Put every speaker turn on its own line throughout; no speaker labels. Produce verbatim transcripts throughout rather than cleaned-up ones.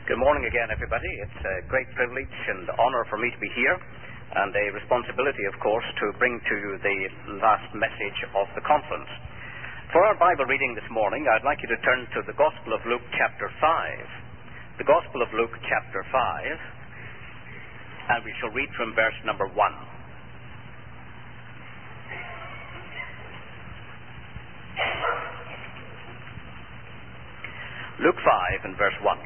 Good morning again, everybody. It's a great privilege and honor for me to be here, and a responsibility, of course, to bring to you the last message of the conference. For our Bible reading this morning, I'd like you to turn to the Gospel of Luke, chapter five. The Gospel of Luke, chapter five, and we shall read from verse number one. Luke five and verse one.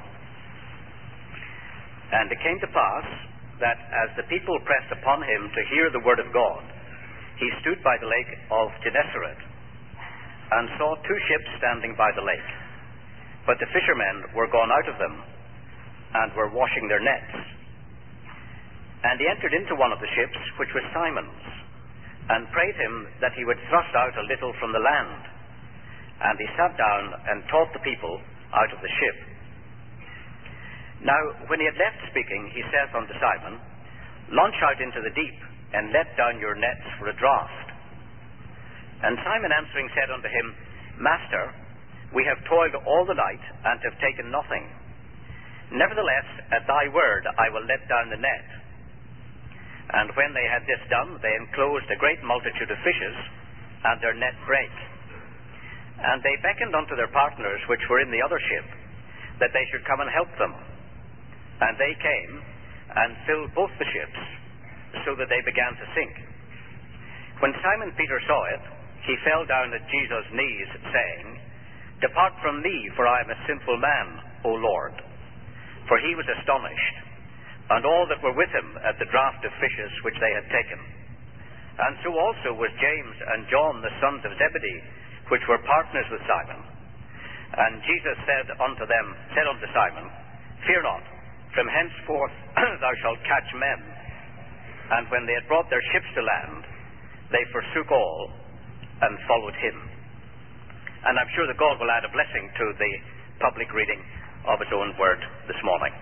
And it came to pass that as the people pressed upon him to hear the word of God, he stood by the lake of Gennesaret, and saw two ships standing by the lake. But the fishermen were gone out of them, and were washing their nets. And he entered into one of the ships, which was Simon's, and prayed him that he would thrust out a little from the land. And he sat down and taught the people out of the ship. Now, when he had left speaking, he saith unto Simon, Launch out into the deep, and let down your nets for a draught. And Simon answering said unto him, Master, we have toiled all the night, and have taken nothing. Nevertheless, at thy word I will let down the net. And when they had this done, they enclosed a great multitude of fishes, and their net brake. And they beckoned unto their partners which were in the other ship, that they should come and help them. And they came and filled both the ships, so that they began to sink. When Simon Peter saw it, he fell down at Jesus' knees, saying, Depart from me, for I am a sinful man, O Lord. For he was astonished, and all that were with him at the draught of fishes which they had taken. And so also was James and John, the sons of Zebedee, which were partners with Simon. And Jesus said unto them, said unto Simon, Fear not, from henceforth thou shalt catch men. And when they had brought their ships to land, they forsook all and followed him. And I'm sure that God will add a blessing to the public reading of his own word this morning.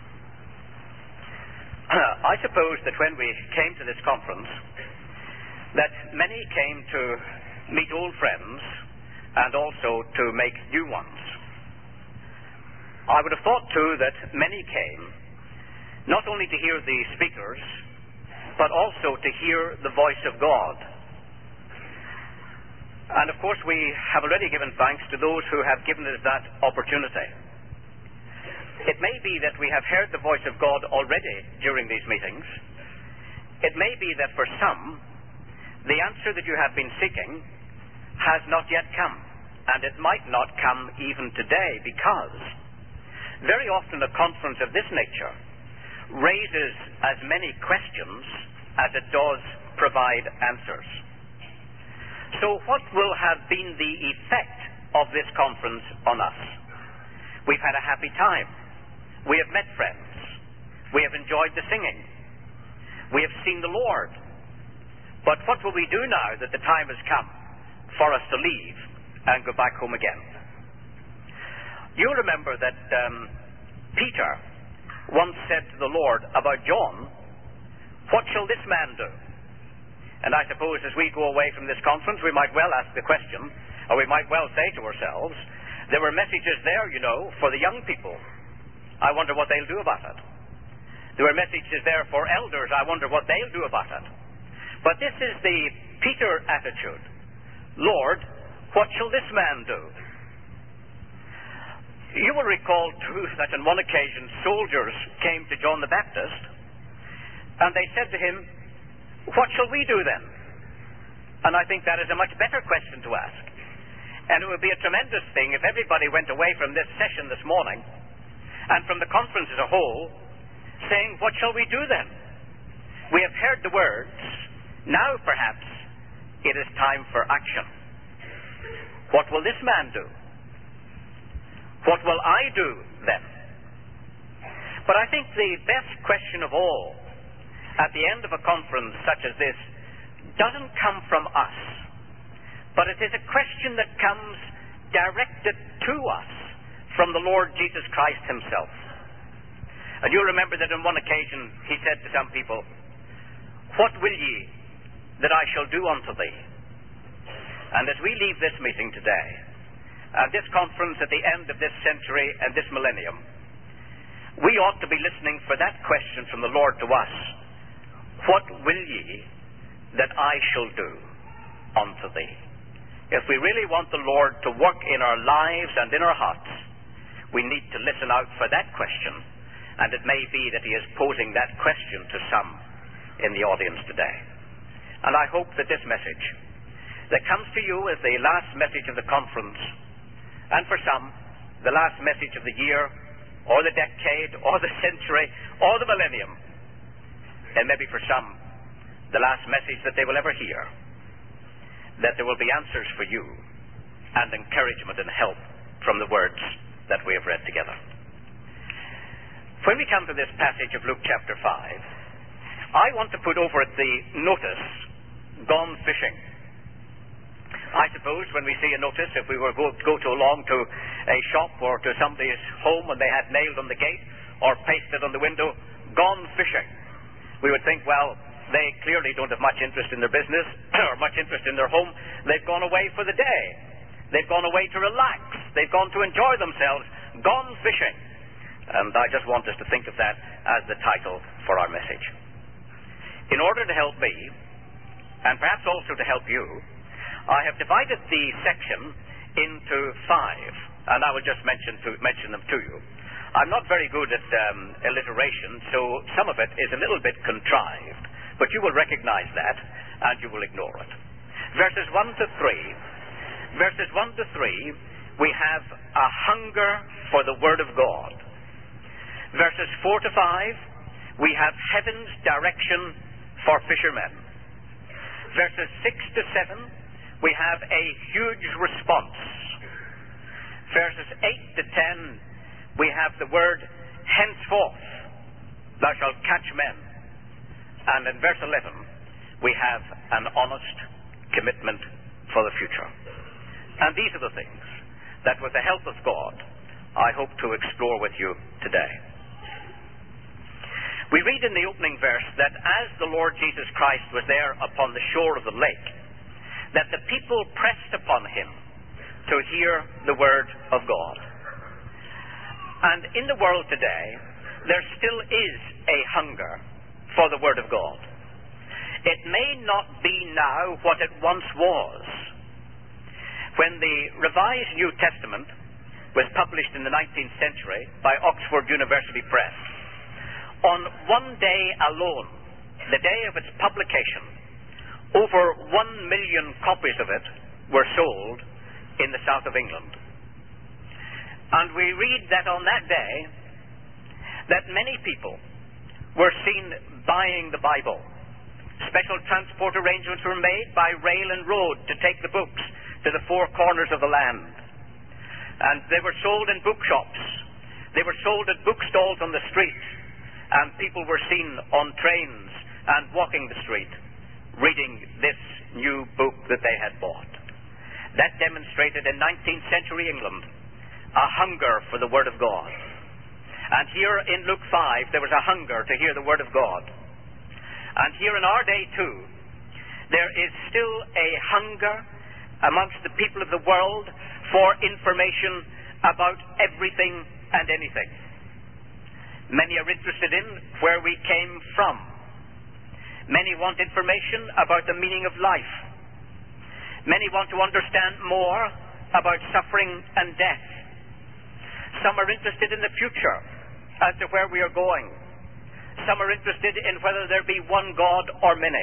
I suppose that when we came to this conference, that many came to meet old friends and also to make new ones. I would have thought, too, that many came not only to hear the speakers, but also to hear the voice of God. And, of course, we have already given thanks to those who have given us that opportunity. It may be that we have heard the voice of God already during these meetings. It may be that for some, the answer that you have been seeking has not yet come, and it might not come even today, because very often a conference of this nature raises as many questions as it does provide answers. So what will have been the effect of this conference on us? We've had a happy time. We have met friends. We have enjoyed the singing. We have seen the Lord. But what will we do now that the time has come for us to leave and go back home again? You remember that um, Peter once said to the Lord about John, What shall this man do? And I suppose as we go away from this conference, we might well ask the question, or we might well say to ourselves, there were messages there, you know, for the young people. I wonder what they'll do about it. There were messages there for elders. I wonder what they'll do about it. But this is the Peter attitude. Lord, what shall this man do? You will recall, too, that on one occasion soldiers came to John the Baptist, and they said to him, What shall we do then? And I think that is a much better question to ask. And it would be a tremendous thing if everybody went away from this session this morning, and from the conference as a whole, saying, What shall we do then? We have heard the words. Now, perhaps, it is time for action. What will this man do? What will I do then? But I think the best question of all at the end of a conference such as this doesn't come from us, but it is a question that comes directed to us from the Lord Jesus Christ himself. And you remember that on one occasion he said to some people, What will ye that I shall do unto thee? And as we leave this meeting today, uh, this conference at the end of this century and this millennium, we ought to be listening for that question from the Lord to us. What will ye that I shall do unto thee? If we really want the Lord to work in our lives and in our hearts, we need to listen out for that question, and it may be that he is posing that question to some in the audience today. And I hope that this message that comes to you as the last message of the conference, and for some, the last message of the year, or the decade, or the century, or the millennium, and maybe for some, the last message that they will ever hear, that there will be answers for you and encouragement and help from the words that we have read together. When we come to this passage of Luke chapter five, I want to put over it the notice, gone fishing. I suppose when we see a notice, if we were go, go to along to a shop or to somebody's home and they had nailed on the gate or pasted on the window, gone fishing, we would think, well, they clearly don't have much interest in their business or much interest in their home. They've gone away for the day. They've gone away to relax. They've gone to enjoy themselves, gone fishing. And I just want us to think of that as the title for our message. In order to help me, and perhaps also to help you, I have divided the section into five, and I will just mention to mention them to you. I'm not very good at um, alliteration, so some of it is a little bit contrived, but you will recognize that, and you will ignore it. Verses one to three, verses one to three, we have a hunger for the Word of God. Verses four to five, we have heaven's direction for fishermen. Verses six to seven, we have a huge response. Verses eight to ten, we have the word, henceforth thou shalt catch men. And in verse eleven, we have an honest commitment for the future. And these are the things that, with the help of God, I hope to explore with you today. We read in the opening verse that as the Lord Jesus Christ was there upon the shore of the lake, that the people pressed upon him to hear the word of God. And in the world today, there still is a hunger for the Word of God. It may not be now what it once was. When the Revised New Testament was published in the nineteenth century by Oxford University Press, on one day alone, the day of its publication, over one million copies of it were sold in the south of England. And we read that on that day, that many people were seen buying the Bible. Special transport arrangements were made by rail and road to take the books to the four corners of the land. And they were sold in bookshops. They were sold at bookstalls on the street. And people were seen on trains and walking the street, reading this new book that they had bought. That demonstrated in nineteenth century England a hunger for the Word of God. And here in Luke five, there was a hunger to hear the Word of God. And here in our day too, there is still a hunger amongst the people of the world for information about everything and anything. Many are interested in where we came from. Many want information about the meaning of life. Many want to understand more about suffering and death. Some are interested in the future as to where we are going. Some are interested in whether there be one God or many.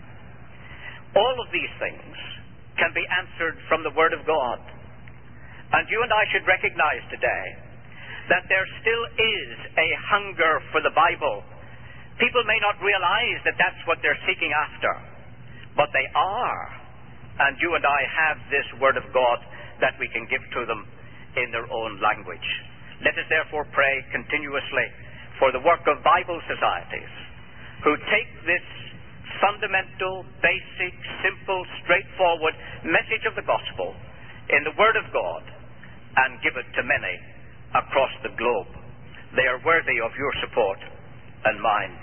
All of these things can be answered from the Word of God. And you and I should recognize today that there still is a hunger for the Bible. People may not realize that that's what they're seeking after, but they are. And you and I have this Word of God that we can give to them in their own language. Let us therefore pray continuously for the work of Bible societies who take this fundamental, basic, simple, straightforward message of the gospel in the Word of God and give it to many across the globe. They are worthy of your support and mine.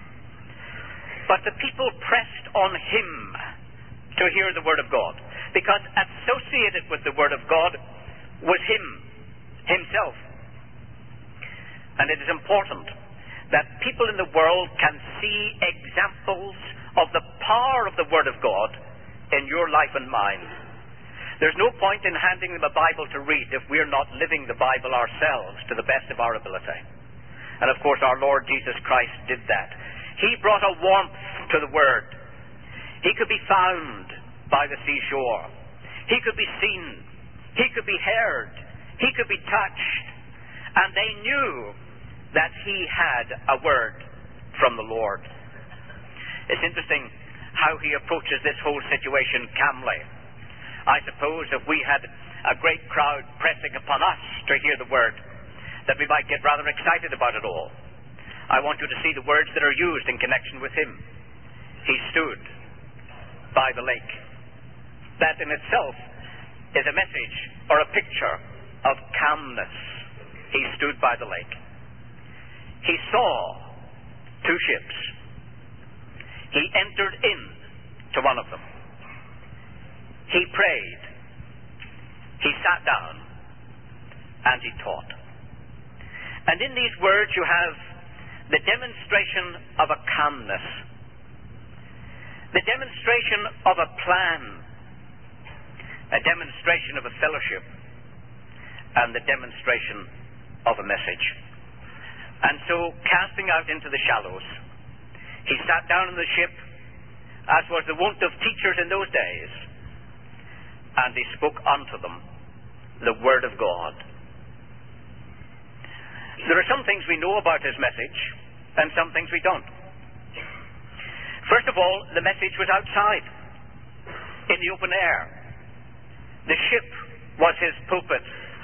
But the people pressed on him to hear the Word of God, because associated with the Word of God was him, himself. And it is important that people in the world can see examples of the power of the Word of God in your life and mine. There's no point in handing them a Bible to read if we're not living the Bible ourselves to the best of our ability. And of course our Lord Jesus Christ did that. He brought a warmth to the Word. He could be found by the seashore. He could be seen. He could be heard. He could be touched. And they knew that he had a word from the Lord. It's interesting how he approaches this whole situation calmly. I suppose if we had a great crowd pressing upon us to hear the word, that we might get rather excited about it all. I want you to see the words that are used in connection with him. He stood by the lake. That in itself is a message or a picture of calmness. He stood by the lake. He saw two ships. He entered in to one of them. He prayed. He sat down and he taught. And in these words you have the demonstration of a calmness, the demonstration of a plan, a demonstration of a fellowship, and the demonstration of a message. And so, casting out into the shallows, he sat down in the ship, as was the wont of teachers in those days, and he spoke unto them the word of God. There are some things we know about his message, and some things we don't. First of all, the message was outside, in the open air. The ship was his pulpit.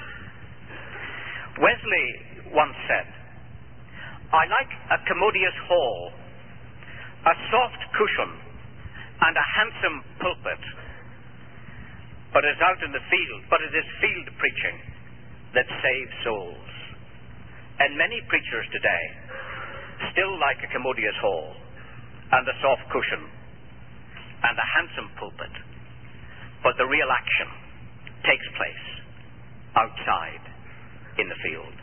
Wesley once said, I like a commodious hall, a soft cushion, and a handsome pulpit. But it is out in the field, but it is field preaching that saves souls. And many preachers today still like a commodious hall, and a soft cushion, and a handsome pulpit. But the real action takes place outside in the field.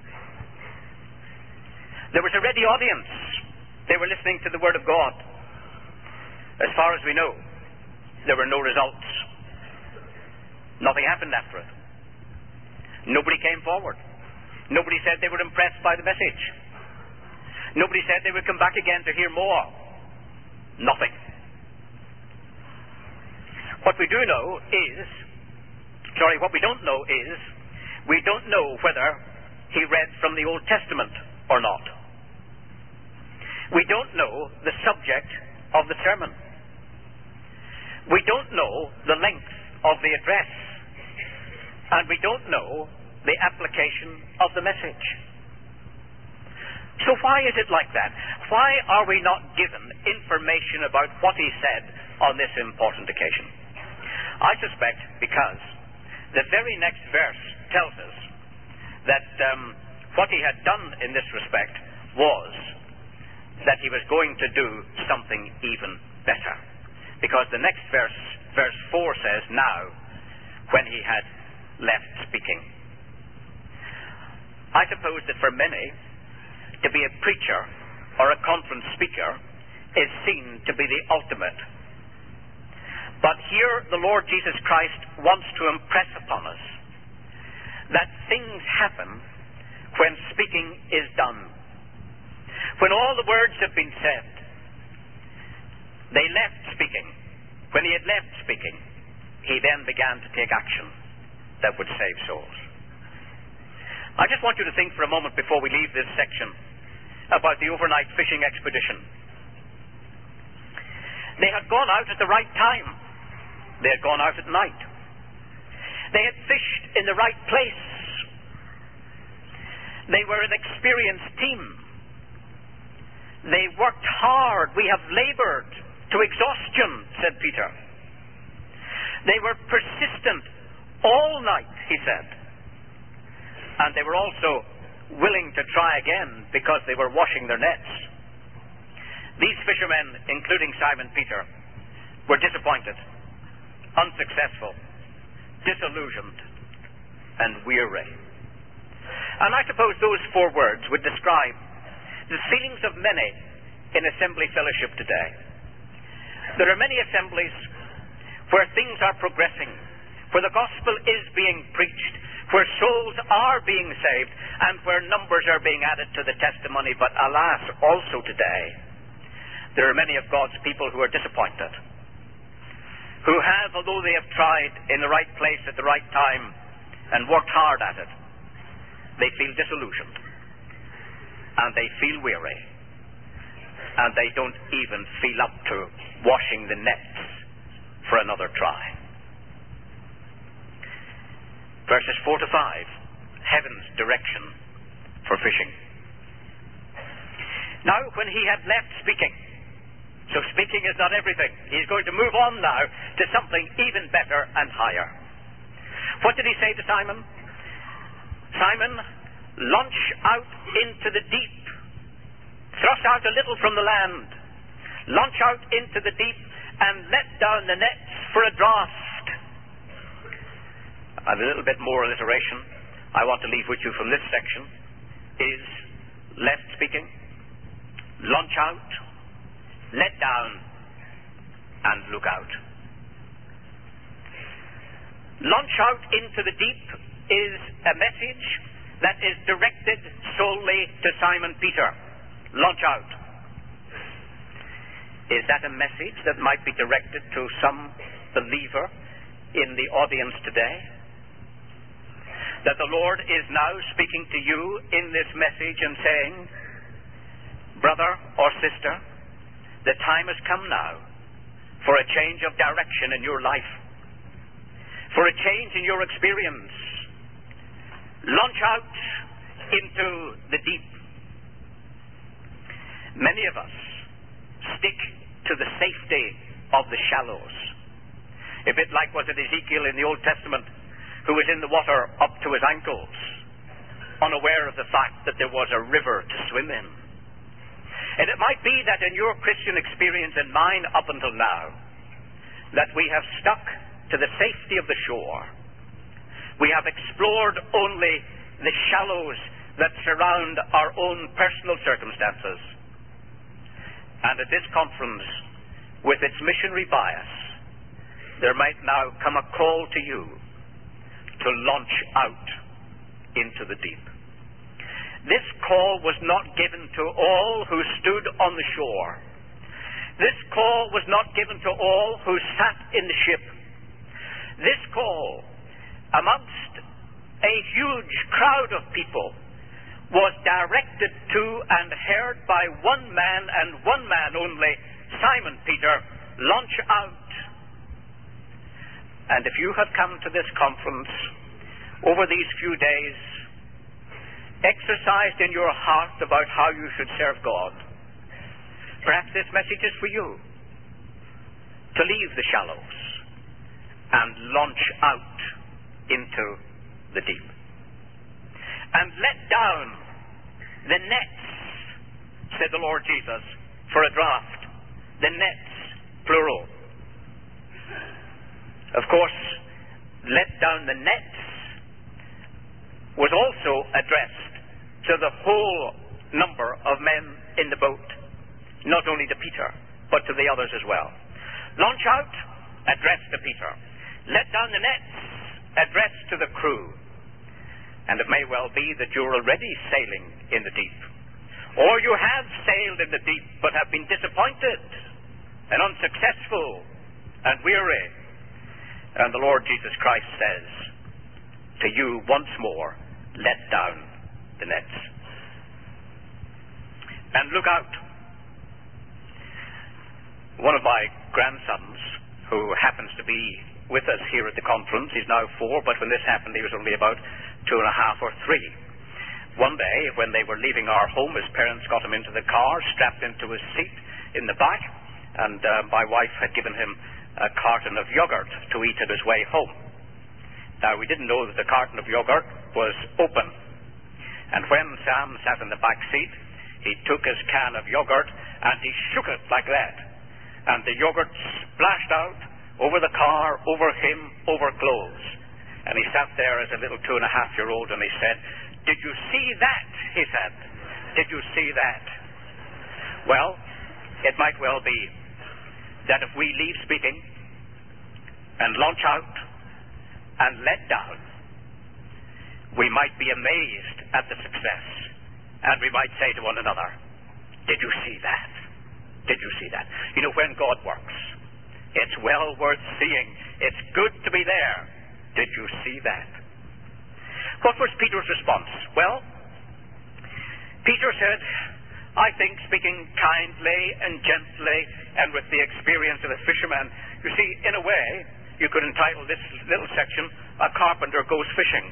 There was a ready audience. They were listening to the Word of God. As far as we know, there were no results. Nothing happened after it. Nobody came forward. Nobody said they were impressed by the message. Nobody said they would come back again to hear more. Nothing. What we do know is, sorry, what we don't know is, we don't know whether he read from the Old Testament or not. We don't know the subject of the sermon. We don't know the length of the address. And we don't know the application of the message. So why is it like that? Why are we not given information about what he said on this important occasion? I suspect because the very next verse tells us that um, what he had done in this respect was that he was going to do something even better. Because the next verse, verse four says, now, when he had left speaking. I suppose that for many, to be a preacher or a conference speaker is seen to be the ultimate. But here the Lord Jesus Christ wants to impress upon us that things happen when speaking is done. When all the words have been said, they left speaking. When he had left speaking, he then began to take action that would save souls. I just want you to think for a moment before we leave this section about the overnight fishing expedition. They had gone out at the right time. They had gone out at night. They had fished in the right place. They were an experienced team. They worked hard. We have labored to exhaustion, said Peter. They were persistent all night, he said. And they were also willing to try again because they were washing their nets. These fishermen, including Simon Peter, were disappointed, unsuccessful, disillusioned, and weary. And I suppose those four words would describe the feelings of many in assembly fellowship today. There are many assemblies where things are progressing, where the gospel is being preached, where souls are being saved, and where numbers are being added to the testimony. But alas, also today, there are many of God's people who are disappointed, who have, although they have tried in the right place at the right time and worked hard at it, they feel disillusioned, and they feel weary, and they don't even feel up to washing the nets for another try. Verses four to five, heaven's direction for fishing. Now, when he had left speaking, so speaking is not everything. He's going to move on now to something even better and higher. What did he say to Simon? Simon, launch out into the deep. Thrust out a little from the land. Launch out into the deep and let down the nets for a draught. And a little bit more alliteration I want to leave with you from this section is left speaking, launch out, let down, and look out. Launch out into the deep is a message that is directed solely to Simon Peter. Launch out. Is that a message that might be directed to some believer in the audience today? That the Lord is now speaking to you in this message and saying, brother or sister, the time has come now for a change of direction in your life, for a change in your experience. Launch out into the deep. Many of us stick to the safety of the shallows. A bit like was it Ezekiel in the Old Testament, who was in the water up to his ankles, unaware of the fact that there was a river to swim in. And it might be that in your Christian experience and mine up until now, that we have stuck to the safety of the shore. We have explored only the shallows that surround our own personal circumstances. And at this conference, with its missionary bias, there might now come a call to you to launch out into the deep. This call was not given to all who stood on the shore. This call was not given to all who sat in the ship. This call, amongst a huge crowd of people, was directed to and heard by one man and one man only, Simon Peter. Launch out. And if you have come to this conference over these few days, exercised in your heart about how you should serve God, perhaps this message is for you to leave the shallows and launch out into the deep and let down the nets, said the Lord Jesus, for a draught. The nets, plural. Of course, let down the nets was also addressed to the whole number of men in the boat, not only to Peter, but to the others as well. Launch out, addressed to Peter. Let down the nets, addressed to the crew. And it may well be that you're already sailing in the deep, or you have sailed in the deep but have been disappointed and unsuccessful and weary. And the Lord Jesus Christ says to you once more, let down the nets and look out. One of my grandsons, who happens to be with us here at the conference, he's now four, but when this happened he was only about two and a half or three. One day when they were leaving our home, his parents got him into the car, strapped into his seat in the back, and uh, my wife had given him a carton of yogurt to eat at his way home. Now, we didn't know that the carton of yogurt was open, and when Sam sat in the back seat, he took his can of yogurt and he shook it like that, and the yogurt splashed out over the car, over him, over clothes. And he sat there as a little two and a half year old and he said, Did you see that? He said. Did you see that? Well, it might well be that if we leave speaking and launch out and let down, we might be amazed at the success, and we might say to one another, did you see that? Did you see that? You know, when God works, it's well worth seeing. It's good to be there. Did you see that? What was Peter's response? Well, Peter said, I think, speaking kindly and gently and with the experience of a fisherman. You see, in a way, you could entitle this little section, A Carpenter Goes Fishing.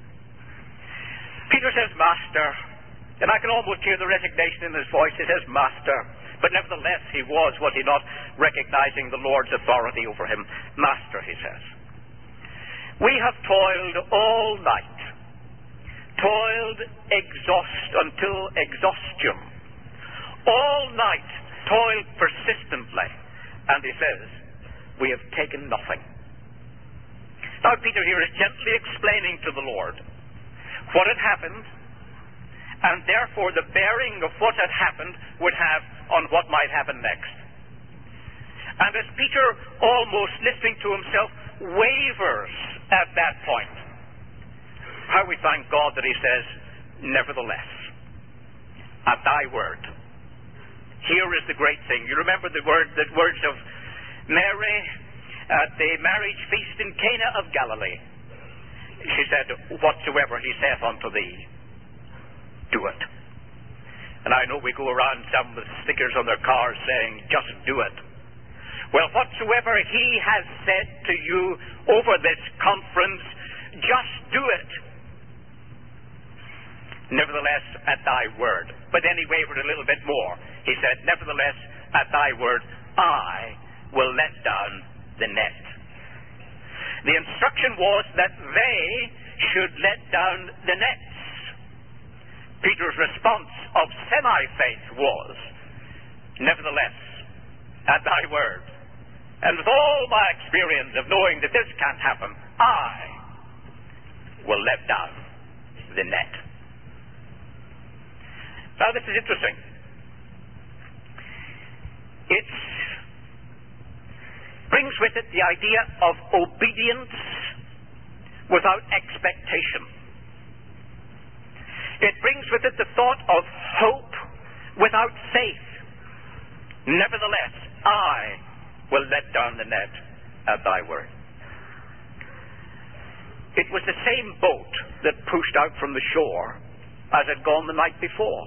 Peter says, Master, and I can almost hear the resignation in his voice. He says, Master. But nevertheless, he was, was he not, recognizing the Lord's authority over him. Master, he says, we have toiled all night, toiled exhaust until exhaustion, all night toiled persistently, and he says, we have taken nothing. Now Peter here is gently explaining to the Lord what had happened, and therefore the bearing of what had happened would have on what might happen next. And as Peter, almost listening to himself, wavers at that point, how we thank God that he says, nevertheless, at thy word. Here is the great thing. You remember the word, the words of Mary at the marriage feast in Cana of Galilee. She said, whatsoever he saith unto thee, do it. And I know we go around some with stickers on their cars saying, just do it. Well, whatsoever he has said to you over this conference, just do it. Nevertheless, at thy word. But then he wavered a little bit more. He said, nevertheless, at thy word, I will let down the net. The instruction was that they should let down the nets. Peter's response of semi-faith was, nevertheless, at thy word, and with all my experience of knowing that this can't happen, I will let down the net. Now this is interesting. It brings with it the idea of obedience without expectation. It brings with it the thought of hope without faith. Nevertheless, I will let down the net at thy word. It was the same boat that pushed out from the shore as had gone the night before.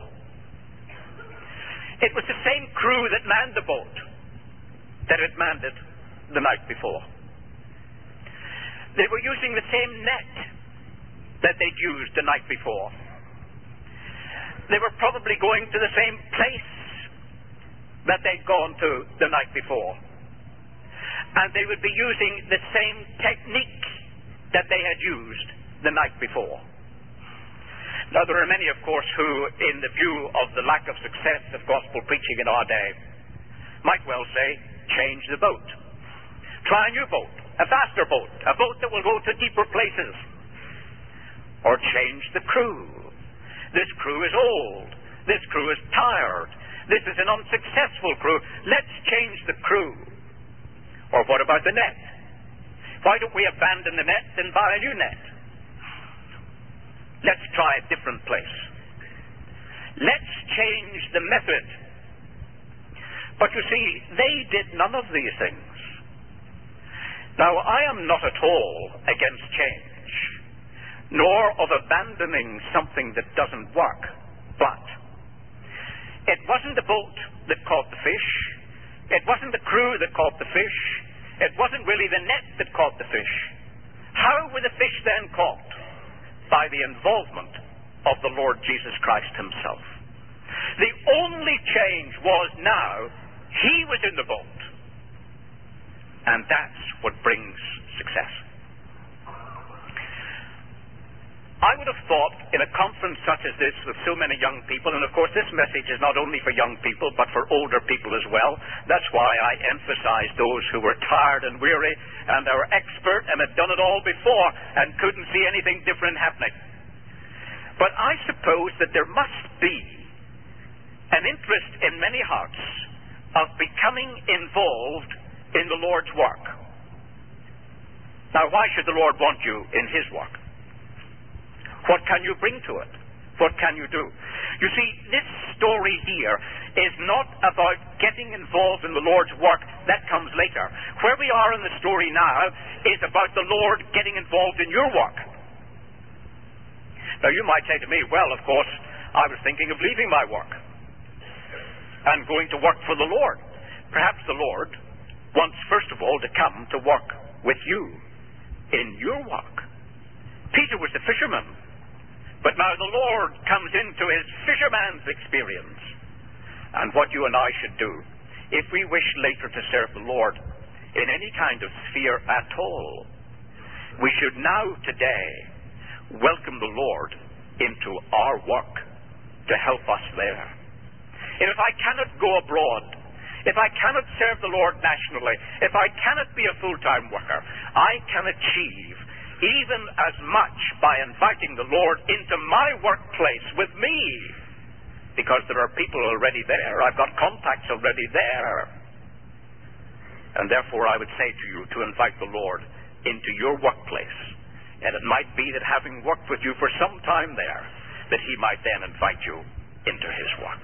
It was the same crew that manned the boat that had manned it the night before. They were using the same net that they'd used the night before. They were probably going to the same place that they'd gone to the night before. And they would be using the same technique that they had used the night before. Now, there are many, of course, who, in the view of the lack of success of gospel preaching in our day, might well say, change the boat. Try a new boat, a faster boat, a boat that will go to deeper places. Or change the crew. This crew is old. This crew is tired. This is an unsuccessful crew. Let's change the crew. Or what about the net? Why don't we abandon the net and buy a new net? Let's try a different place. Let's change the method. But you see, they did none of these things. Now, I am not at all against change, nor of abandoning something that doesn't work. But it wasn't the boat that caught the fish. It wasn't the crew that caught the fish. It wasn't really the net that caught the fish. How were the fish then caught? By the involvement of the Lord Jesus Christ himself. The only change was now he was in the boat. And that's what brings success. I would have thought in a conference such as this with so many young people, and of course this message is not only for young people but for older people as well. That's why I emphasize those who were tired and weary and are expert and had done it all before and couldn't see anything different happening.
But I suppose that there must be an interest in many hearts of becoming involved in the Lord's work. Now, why should the Lord want you in His work? What can you bring to it? What can you do? You see, this story here is not about getting involved in the Lord's work. That comes later. Where we are in the story now is about the Lord getting involved in your work. Now, you might say to me, well, of course, I was thinking of leaving my work and going to work for the Lord. Perhaps the Lord wants, first of all, to come to work with you in your work. Peter was a fisherman, but now the Lord comes into his fisherman's experience. And what you and I should do, if we wish later to serve the Lord in any kind of sphere at all, we should now, today, welcome the Lord into our work to help us there. And if I cannot go abroad, if I cannot serve the Lord nationally, if I cannot be a full-time worker, I can achieve even as much by inviting the Lord into my workplace with me, because there are people already there. I've got contacts already there. And therefore I would say to you to invite the Lord into your workplace. And it might be that having worked with you for some time there, that He might then invite you into His work.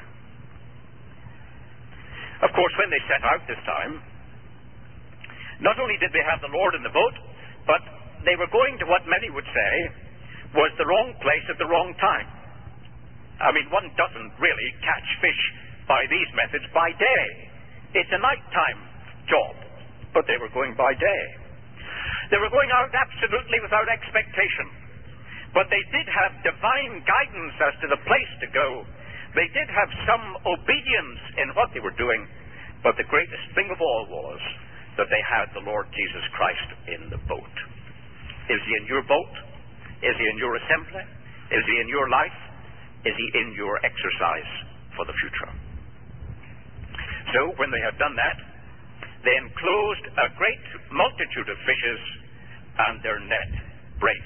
Of course, when they set out this time, not only did they have the Lord in the boat, but they were going to what many would say was the wrong place at the wrong time. I mean, one doesn't really catch fish by these methods by day. It's a nighttime job, but they were going by day. They were going out absolutely without expectation, but they did have divine guidance as to the place to go. They did have some obedience in what they were doing, but the greatest thing of all was that they had the Lord Jesus Christ in the boat. Is He in your boat? Is He in your assembly? Is He in your life? Is He in your exercise for the future? So, when they had done that, they enclosed a great multitude of fishes, and their net brake.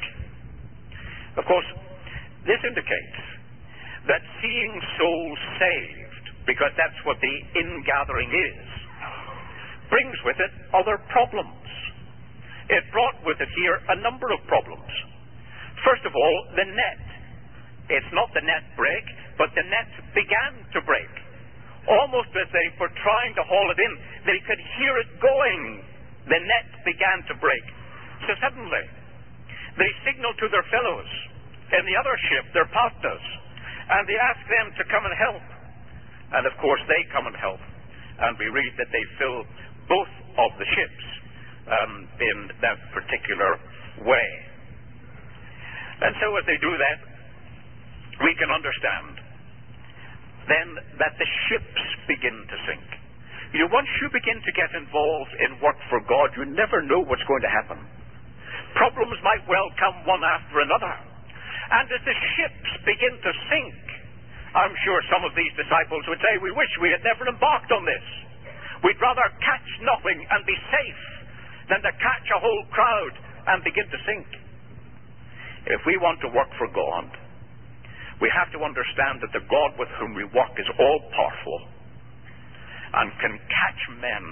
Of course, this indicates that seeing souls saved, because that's what the ingathering is, brings with it other problems. It brought with it here a number of problems. First of all, the net. It's not the net break, but the net began to break. Almost as they were trying to haul it in, they could hear it going. The net began to break. So suddenly, they signaled to their fellows in the other ship, their partners, and they asked them to come and help. And of course, they come and help. And we read that they fill both of the ships um, in that particular way. And so as they do that, we can understand then that the ships begin to sink. You know, once you begin to get involved in work for God, you never know what's going to happen. Problems might well come one after another. And as the ships begin to sink, I'm sure some of these disciples would say, we wish we had never embarked on this. We'd rather catch nothing and be safe than to catch a whole crowd and begin to sink. If we want to work for God, we have to understand that the God with whom we work is all-powerful and can catch men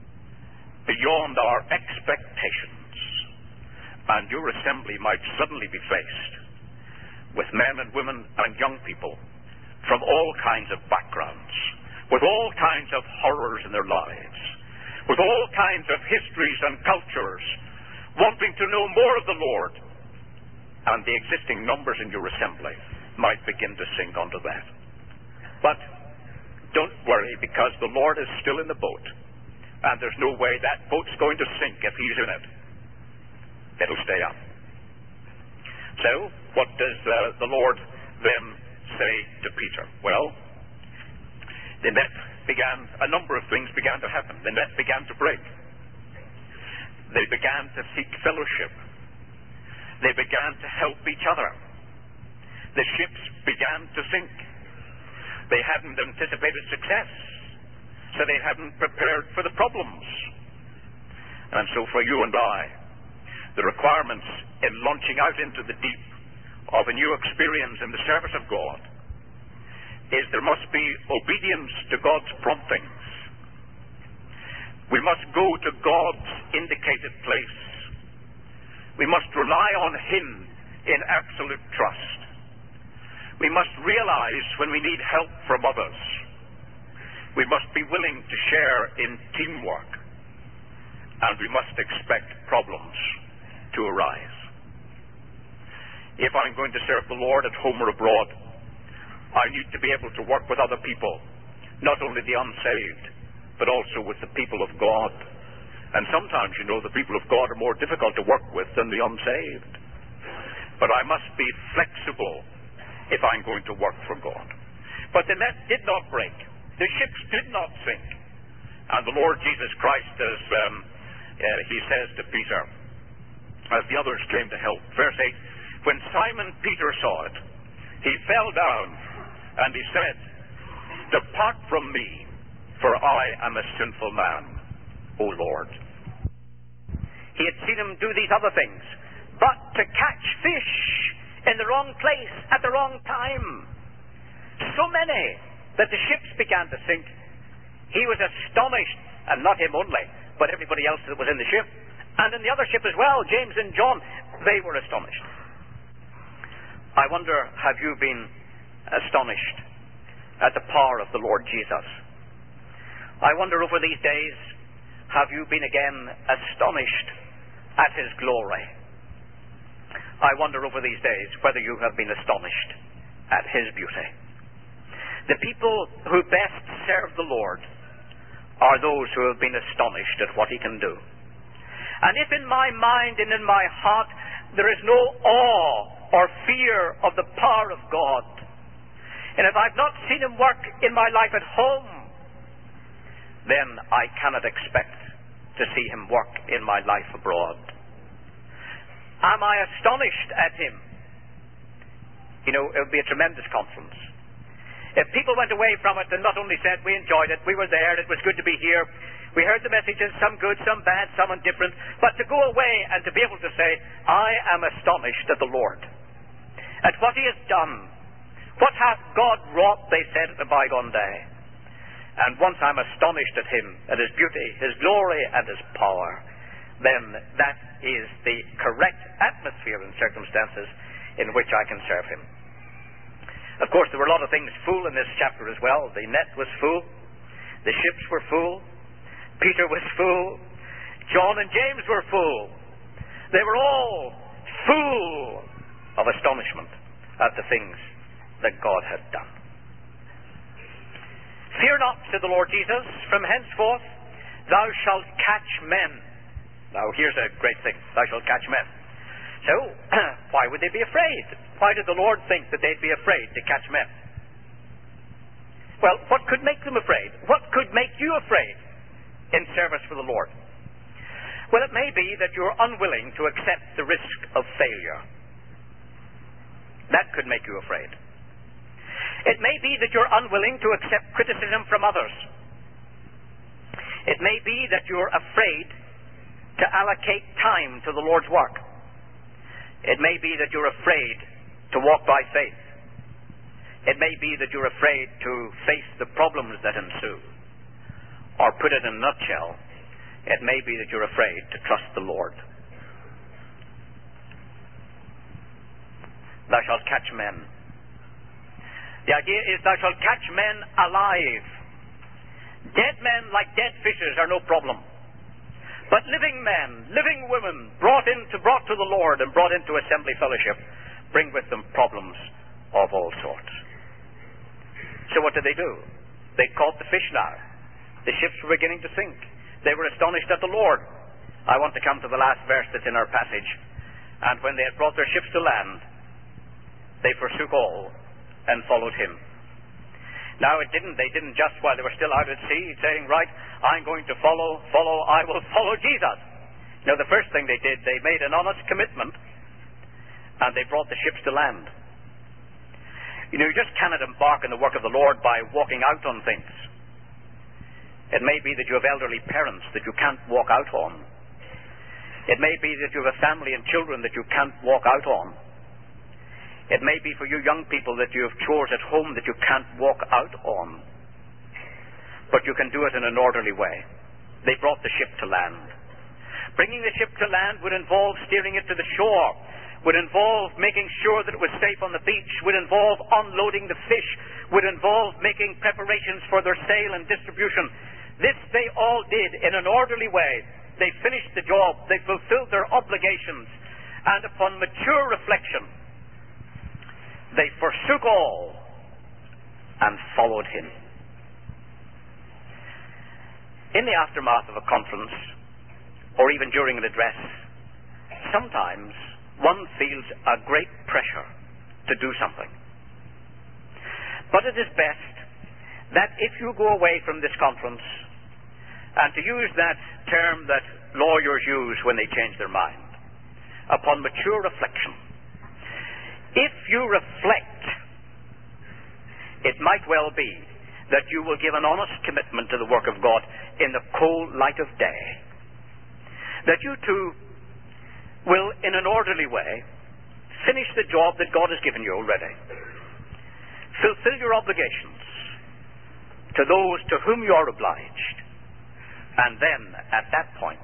beyond our expectations. And your assembly might suddenly be faced with men and women and young people from all kinds of backgrounds, with all kinds of horrors in their lives, with all kinds of histories and cultures, wanting to know more of the Lord. And the existing numbers in your assembly might begin to sink onto that. But don't worry, because the Lord is still in the boat, and there's no way that boat's going to sink if He's in it. It'll stay up. So, what does uh, the Lord then say to Peter? Well, the net began, a number of things began to happen. The net began to break. They began to seek fellowship. They began to help each other. The ships began to sink. They hadn't anticipated success, so they hadn't prepared for the problems. And so for you and I, the requirements in launching out into the deep of a new experience in the service of God is there must be obedience to God's promptings. We must go to God's indicated place. We must rely on Him in absolute trust. We must realize when we need help from others. We must be willing to share in teamwork. And we must expect problems to arise. If I'm going to serve the Lord at home or abroad, I need to be able to work with other people, not only the unsaved, but also with the people of God. And sometimes, you know, the people of God are more difficult to work with than the unsaved. But I must be flexible if I'm going to work for God. But the net did not break. The ships did not sink. And the Lord Jesus Christ, as um, uh, he says to Peter, as the others came to help, verse eight, when Simon Peter saw it, he fell down and he said, "Depart from me, for I am a sinful man, O Lord."
He had seen him do these other things, but to catch fish in the wrong place at the wrong time, so many that the ships began to sink, he was astonished, and not him only, but everybody else that was in the ship, and in the other ship as well, James and John, they were astonished. I wonder, have you been astonished at the power of the Lord Jesus? I wonder over these days, have you been again astonished at His glory? I wonder over these days whether you have been astonished at His beauty. The people who best serve the Lord are those who have been astonished at what He can do. And if in my mind and in my heart there is no awe or fear of the power of God, and if I've not seen Him work in my life at home, then I cannot expect to see Him work in my life abroad. Am I astonished at Him? You know, it would be a tremendous conference. If people went away from it and not only said, "We enjoyed it, we were there, it was good to be here, we heard the messages, some good, some bad, some indifferent," but to go away and to be able to say, "I am astonished at the Lord, at what He has done. What hath God wrought," they said at the bygone day. And once I'm astonished at Him, at His beauty, His glory, and His power, then that is the correct atmosphere and circumstances in which I can serve Him. Of course, there were a lot of things full in this chapter as well. The net was full. The ships were full. Peter was full. John and James were full. They were all full of astonishment at the things that God had done. "Fear not," said the Lord Jesus, "from henceforth thou shalt catch men." Now here's a great thing. Thou shalt catch men. So, why would they be afraid? Why did the Lord think that they'd be afraid to catch men? Well, what could make them afraid? What could make you afraid in service for the Lord? Well, it may be that you're unwilling to accept the risk of failure. That could make you afraid. It may be that you're unwilling to accept criticism from others. It may be that you're afraid to allocate time to the Lord's work. It may be that you're afraid to walk by faith. It may be that you're afraid to face the problems that ensue. Or put it in a nutshell, it may be that you're afraid to trust the Lord. Thou shalt catch men. The idea is thou shalt catch men alive. Dead men, like dead fishes, are no problem. But living men, living women, brought into, brought to the Lord and brought into assembly fellowship, bring with them problems of all sorts. So what did they do? They caught the fish now. The ships were beginning to sink. They were astonished at the Lord. I want to come to the last verse that's in our passage. And when they had brought their ships to land, they forsook all and followed Him. Now it didn't, they didn't just while they were still out at sea, saying, "Right, I'm going to follow, follow, I will follow Jesus." No, the first thing they did, they made an honest commitment, and they brought the ships to land. You know, you just cannot embark in the work of the Lord by walking out on things. It may be that you have elderly parents that you can't walk out on. It may be that you have a family and children that you can't walk out on. It may be for you young people that you have chores at home that you can't walk out on. But you can do it in an orderly way. They brought the ship to land. Bringing the ship to land would involve steering it to the shore, would involve making sure that it was safe on the beach, would involve unloading the fish, would involve making preparations for their sale and distribution. This they all did in an orderly way. They finished the job. They fulfilled their obligations. And upon mature reflection, they forsook all and followed him. In the aftermath of a conference, or even during an address, sometimes one feels a great pressure to do something. But it is best that if you go away from this conference, and to use that term that lawyers use when they change their mind, upon mature reflection, if you reflect, it might well be that you will give an honest commitment to the work of God in the cold light of day. That you too will, in an orderly way, finish the job that God has given you already. Fulfill your obligations to those to whom you are obliged. And then, at that point,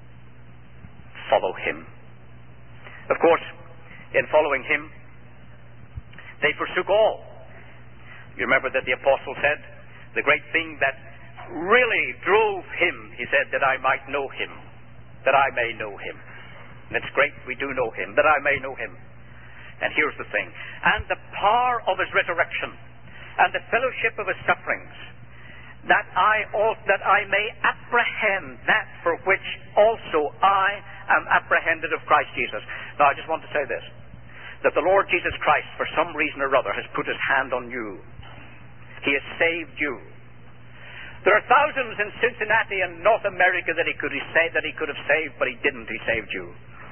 follow him. Of course, in following him, they forsook all. You remember that the apostle said, the great thing that really drove him, he said, that I might know him, that I may know him. And it's great we do know him, that I may know him. And here's the thing. And the power of his resurrection, and the fellowship of his sufferings, that I also, that I may apprehend that for which also I am apprehended of Christ Jesus. Now I just want to say this, that the Lord Jesus Christ, for some reason or other, has put his hand on you. He has saved you. There are thousands in Cincinnati and North America that he could have said that he could have saved, but he didn't. He saved you.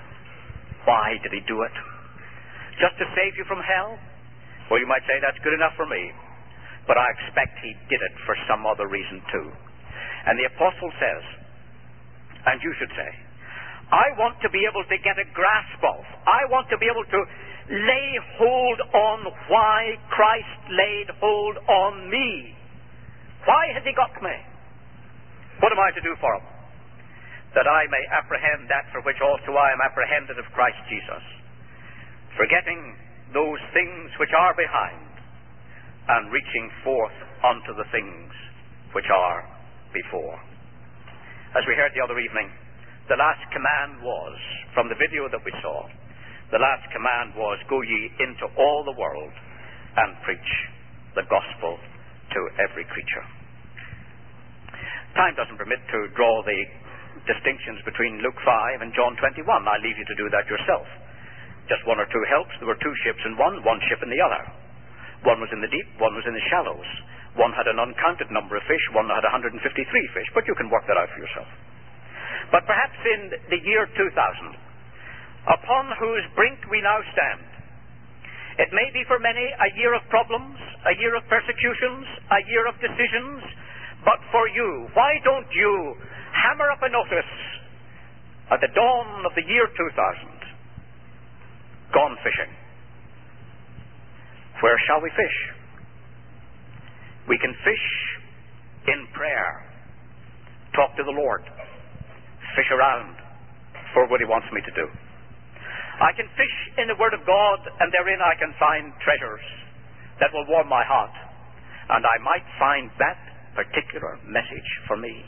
Why did he do it? Just to save you from hell? Well, you might say that's good enough for me. But I expect he did it for some other reason too. And the apostle says, and you should say, I want to be able to get a grasp of, I want to be able to lay hold on why Christ laid hold on me. Why has he got me? What am I to do for him? That I may apprehend that for which also I am apprehended of Christ Jesus, forgetting those things which are behind, and reaching forth unto the things which are before. As we heard the other evening, the last command was, from the video that we saw, the last command was, go ye into all the world and preach the gospel to every creature. Time doesn't permit to draw the distinctions between Luke five and John twenty-one. I leave you to do that yourself. Just one or two helps. There were two ships in one, one ship in the other. One was in the deep, one was in the shallows. One had an uncounted number of fish, one had one hundred fifty-three fish, but you can work that out for yourself. But perhaps in the year two thousand, upon whose brink we now stand, it may be for many a year of problems, a year of persecutions, a year of decisions, but for you, why don't you hammer up a notice at the dawn of the year two thousand, gone fishing? Where shall we fish? We can fish in prayer. Talk to the Lord. Fish around for what he wants me to do. I can fish in the Word of God, and therein I can find treasures that will warm my heart. And I might find that particular message for me.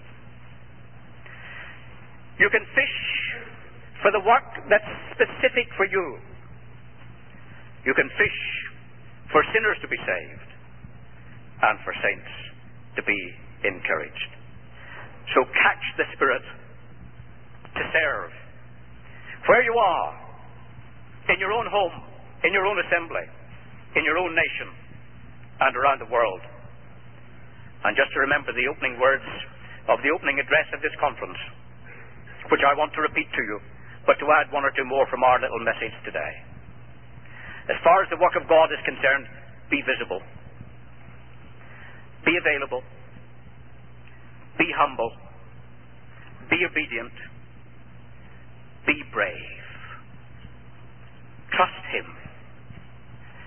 You can fish for the work that's specific for you. You can fish for sinners to be saved and for saints to be encouraged. So catch the Spirit to serve where you are, in your own home, in your own assembly, in your own nation, and around the world. And just to remember the opening words of the opening address of this conference, which I want to repeat to you, but to add one or two more from our little message today. As far as the work of God is concerned, be visible, be available, be humble, be obedient, be brave. Trust him.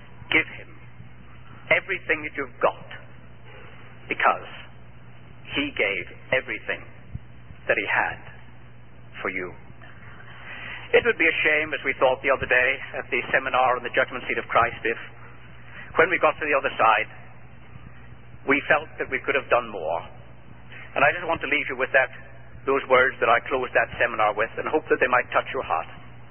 everything that you've got, because he gave everything that he had for you. It would be a shame, as we thought the other day at the seminar on the judgment seat of Christ, if when we got to the other side, we felt that we could have done more. And I just want to leave you with that, those words that I closed that seminar with, and hope that they might touch your heart.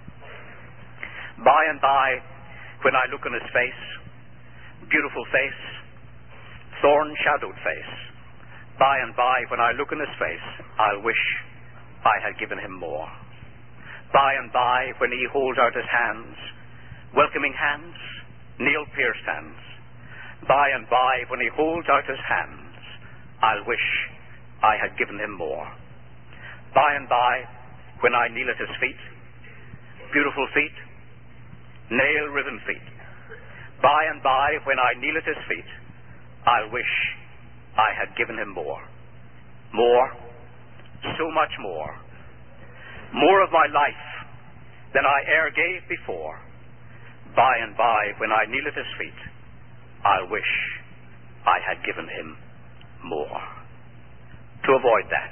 By and by, when I look on his face, beautiful face, thorn-shadowed face, by and by, when I look on his face, I'll wish I had given him more. By and by, when he holds out his hands, welcoming hands, nail-pierced hands, by and by, when he holds out his hands, I'll wish I had given him more. By and by, when I kneel at his feet, beautiful feet, nail-riven feet, by and by, when I kneel at his feet, I'll wish I had given him more. More, so much more. More of my life than I e'er gave before. By and by, when I kneel at his feet, I'll wish I had given him more. To avoid that,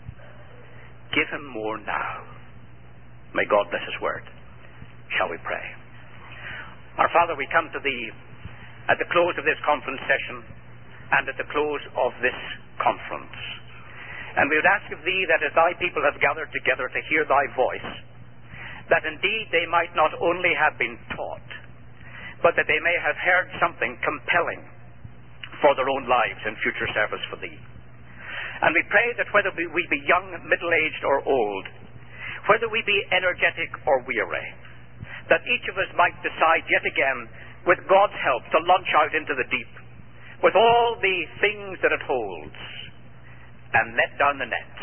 give him more now. May God bless his word. Shall we pray? Our Father, we come to thee at the close of this conference session and at the close of this conference. And we would ask of thee that as thy people have gathered together to hear thy voice, that indeed they might not only have been taught, but that they may have heard something compelling for their own lives and future service for thee. And we pray that whether we be young, middle-aged, or old, whether we be energetic or weary, that each of us might decide yet again, with God's help, to launch out into the deep, with all the things that it holds, and let down the nets,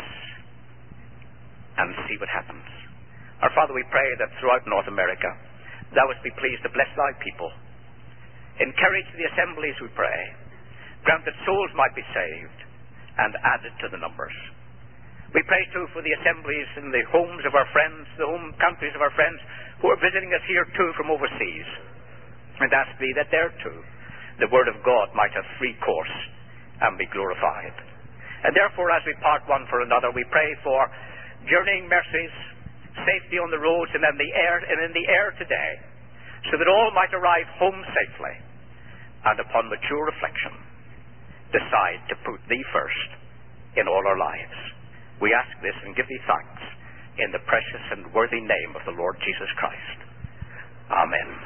and see what happens. Our Father, we pray that throughout North America, thou wouldst be pleased to bless thy people. Encourage the assemblies, we pray. Grant that souls might be saved, and added to the numbers. We pray too for the assemblies in the homes of our friends, the home countries of our friends who are visiting us here too from overseas. And ask thee that there too the word of God might have free course and be glorified. And therefore, as we part one for another, we pray for journeying mercies, safety on the roads and in the air, and in the air today, so that all might arrive home safely, and upon mature reflection, decide to put thee first in all our lives. We ask this and give thee thanks in the precious and worthy name of the Lord Jesus Christ. Amen.